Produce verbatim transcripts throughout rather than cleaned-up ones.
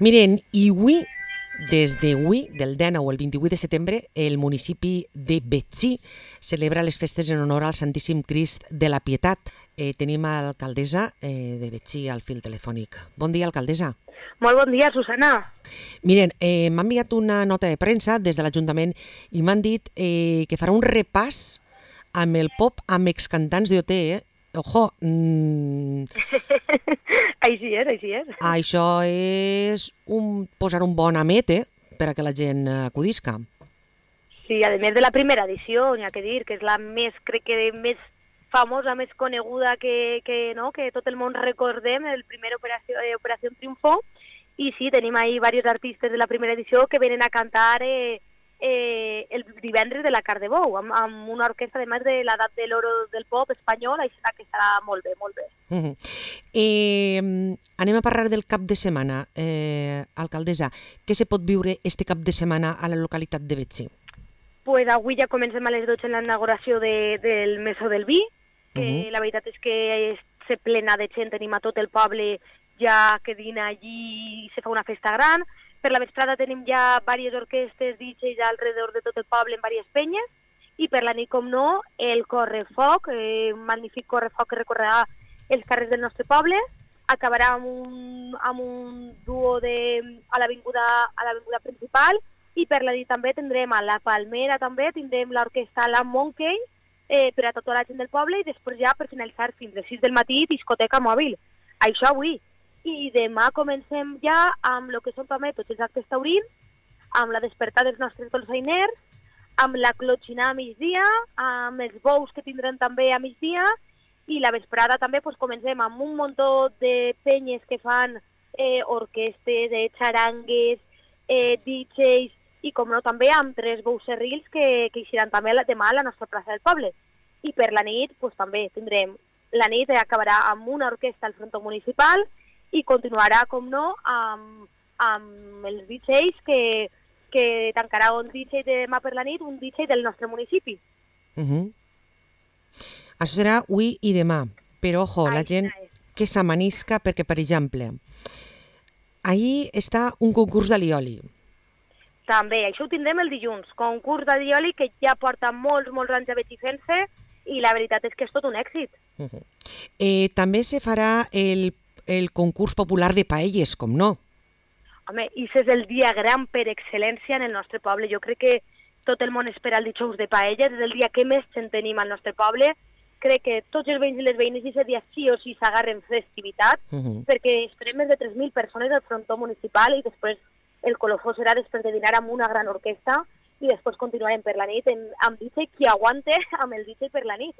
Miren, i avui, des d'avui, del dinou al vint-i-vuit de setembre, el municipi de Betxí celebra les festes en honor al Santíssim Crist de la Pietat. Eh, tenim a l'alcaldessa eh, de Betxí al fil telefònic. Bon dia, alcaldessa. Molt bon dia, Susana. Miren, eh, m'ha enviat una nota de premsa des de l'Ajuntament i m'han dit eh, que farà un repàs amb el pop amb excantants d'O T, eh? Ojo, mm, Així és, així és. això és un, posar un bon amet, eh? Per a que la gent acudisca. Sí, a més de la primera edició, n'hi ha que dir, que és la més, crec que més famosa, més coneguda que, que, no? que tot el món recordem, el primer Operació, eh, Operació Triunfo, i sí, tenim ahí diversos artistes de la primera edició que venen a cantar eh, eh, el divendres de la Cardebou, amb, amb una orquestra, además de l'edat de l'oro del pop espanyol, així que estarà molt bé, molt bé. Uh -huh. eh, anem a parlar del cap de setmana, eh, alcaldessa. Què se pot viure este cap de setmana a la localitat de Betxí? Pues avui ja comencem a les dotze en la inauguració de, del Mesó del Vi, que uh -huh. la veritat és que se plena de gent, tenim a tot el poble ja que dina allí i se fa una festa gran. Per la vesprada tenim ja diverses orquestes, D Js alrededor de tot el poble en diverses penyes, i per la nit, com no, el correfoc, eh, un magnífic correfoc que recorrerà els carrers del nostre poble, acabarà amb un, amb un duo de, a l'avinguda a l'avinguda principal, i per la nit també tindrem a la Palmera, també tindrem l'orquestra La Monkey, eh, per a tota la gent del poble, i després ja per finalitzar fins a les sis del matí, discoteca mòbil. Això avui. I demà comencem ja amb el que són també tots els actes taurins, amb la despertada dels nostres dolçainers, amb la clotxina a migdia, amb els bous que tindrem també a migdia, i la vesprada també pues, comencem amb un muntó de penyes que fan eh, orquestes, eh, xarangues, eh, D Js, i com no també amb tres bous serrils que, que eixiran també demà a la nostra plaça del poble. I per la nit pues, també tindrem, la nit acabarà amb una orquestra al frontó municipal, i continuarà, com no, amb, amb els D Js que, que tancarà un D J demà per la nit, un D J del nostre municipi. Uh -huh. Això serà avui i demà, però ojo, la gent que s'amanisca perquè, per exemple, ahir està un concurs d'alioli. També, això ho tindrem el dilluns, concurs d'alioli que ja porta molts, molts anys a Betxí fent-se, i la veritat és que és tot un èxit. Uh -huh. eh, també se farà el el concurs popular de paelles, com no? Home, i és el dia gran per excel·lència en el nostre poble. Jo crec que tot el món espera el dijous de paelles, és el dia que més gent tenim al nostre poble. Crec que tots els veïns i les veïnes aquest dia sí o sí s'agarren festivitat, uh -huh. perquè esperem més de tres mil persones al frontó municipal, i després el colofó serà després de dinar amb una gran orquestra, i després continuarem per la nit en, amb D J qui aguante amb el D J per la nit.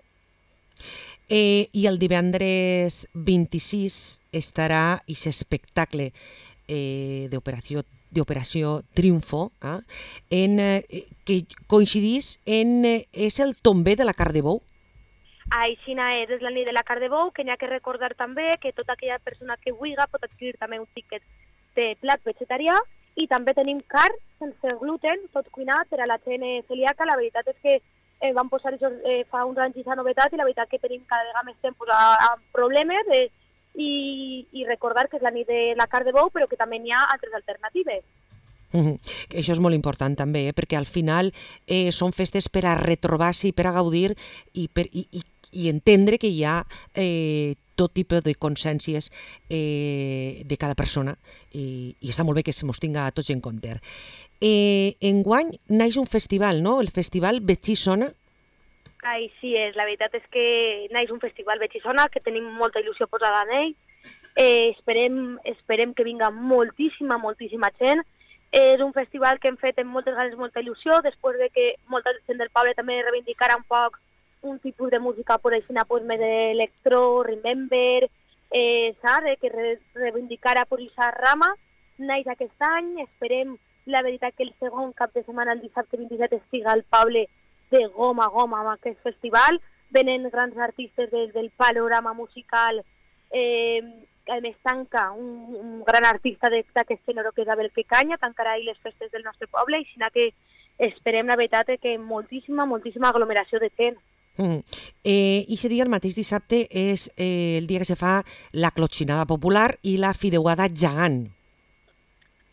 Eh, I el divendres vint-i-sis estarà aquest espectacle eh, d'operació d'Operació Triunfo, eh, en, eh, que coincidís en... Eh, és el tombé de la Cardebou? Aixina és, és la nit de la Cardebou, que n'hi ha que recordar també que tota aquella persona que vulgui pot adquirir també un tiquet de plat vegetarià, i també tenim carn sense gluten, tot cuinat per a la gent celíaca. La veritat és que Eh, van posar això eh, fa uns anys aquesta novetat, i la veritat que tenim cada vegada més temps a, a problemes, eh, i, i recordar que és la nit de la Cardebou, però que també n'hi ha altres alternatives. Mm-hmm. Això és molt important també, eh, perquè al final eh, són festes per a retrobar-se i per a gaudir, i, per, i, i, i entendre que hi ha eh, tot tipus de consciències eh, de cada persona, i, i està molt bé que se mos tinga a tots en compte. Eh, enguany naix un festival, no? El Festival Betxí Sona. Així és, la veritat és que naix un festival Betxí Sona, que tenim molta il·lusió posada en ell. Eh, esperem, esperem que vinga moltíssima, moltíssima gent. Eh, és un festival que hem fet amb moltes ganes, molta il·lusió, després de que molta gent del poble també reivindicara un poc un tipus de música, per exemple, pues, més d'electro, remember, eh, sabe? Que re reivindicara per aquesta rama. Naix aquest any, esperem la veritat que el segon cap de setmana, el dissabte vint-i-set, estiga al poble de goma a goma amb aquest festival. Venen grans artistes del, del panorama musical, eh, a més tanca un, un gran artista d'aquest gènere que és Abel Picanya, tancarà ahir les festes del nostre poble, i així que esperem la veritat que moltíssima, moltíssima aglomeració de gent. Mm. Eh, I aquest dia, el mateix dissabte, és eh, el dia que se fa la clotxinada popular i la fideuada gegant.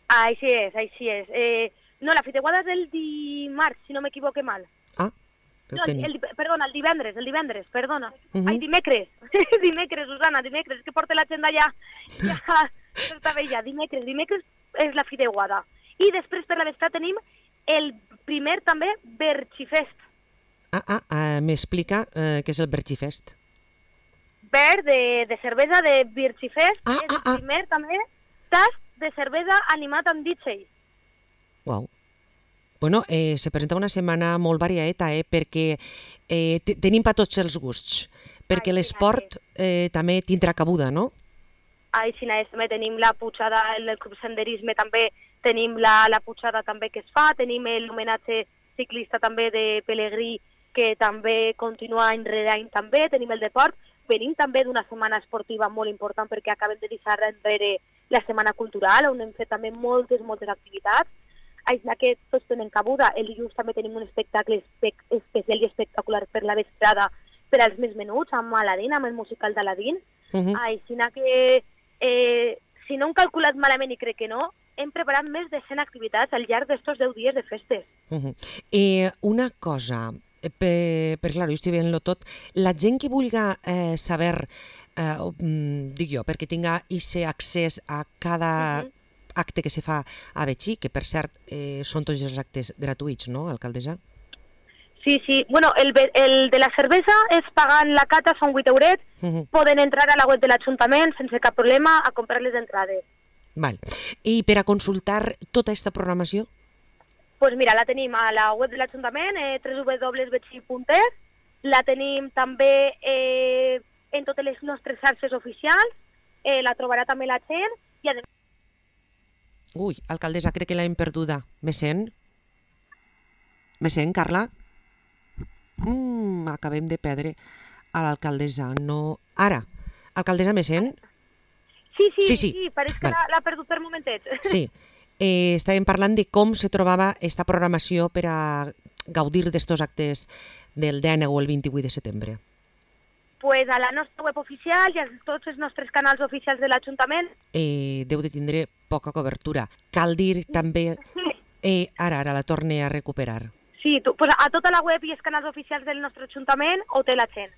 Així és, així és. Eh, no, la fiteuada és el dimarts, si no m'equivoque mal. Ah, no, el, el, perdona, el divendres, el divendres, perdona. Uh -huh. Ai, dimecres, dimecres, Susana, dimecres, que porta l'agenda ja, ja, està bé ja, dimecres, dimecres és la fiteuada. I després per la vesprada tenim el primer també Berxifest. Ah, ah, ah m'explica eh, què és el Berxifest. Ber de, de cervesa de Berxifest, ah, és ah, ah. el primer també tast de cervesa animat amb D J. Uau. Bueno, eh, se presenta una setmana molt variada, eh, perquè eh, tenim per tots els gusts, perquè l'esport eh, també tindrà cabuda, no? Així és, també tenim la pujada, el club senderisme també, tenim la, la pujada també que es fa, tenim l'homenatge ciclista també de Pelegrí, que també continua any rere any també, tenim el deport, venim també d'una setmana esportiva molt important perquè acabem de deixar enrere la setmana cultural, on hem fet també moltes, moltes activitats. Així que tots tenen cabuda. El dilluns també tenim un espectacle especial i espectacular per la vesprada per als més menuts, amb Aladín, amb el musical d'Aladín. Uh -huh. Així que, eh, si no hem calculat malament, i crec que no, hem preparat més de cent activitats al llarg d'estos deu dies de festes. Uh -huh. eh, una cosa, per, per clar, jo estic veient-lo tot, la gent que vulgui eh, saber, eh, dic jo, perquè tinga aquest accés a cada... Uh -huh. acte que se fa a Betxí, que per cert eh, són tots els actes gratuïts, no, alcaldessa? Sí, sí. Bueno, el, el de la cervesa és pagant la cata, són vuit eurets, uh -huh. Poden entrar a la web de l'Ajuntament sense cap problema a comprar les entrades. Val. I per a consultar tota aquesta programació? Pues mira, la tenim a la web de l'Ajuntament, eh, w w w punt betxí punt es, la tenim també eh, en totes les nostres xarxes oficials, eh, la trobarà també la gent, i a Ui, alcaldessa, crec que l'hem perduda. Me sent? Me sent, Carla? Mm, acabem de perdre a l'alcaldessa. No... Ara, alcaldessa, me sent? Sí, sí, sí, sí. sí pareix que l'ha perdut per un momentet. Sí, eh, estàvem parlant de com se trobava esta programació per a gaudir d'estos actes del deu o el vint-i-vuit de setembre. Pues a la nostra web oficial i a tots els nostres canals oficials de l'Ajuntament. Eh, deu de tindre poca cobertura. Cal dir també... Eh, ara, ara la torne a recuperar. Sí, tu, pues a tota la web i els canals oficials del nostre Ajuntament ho té la gent.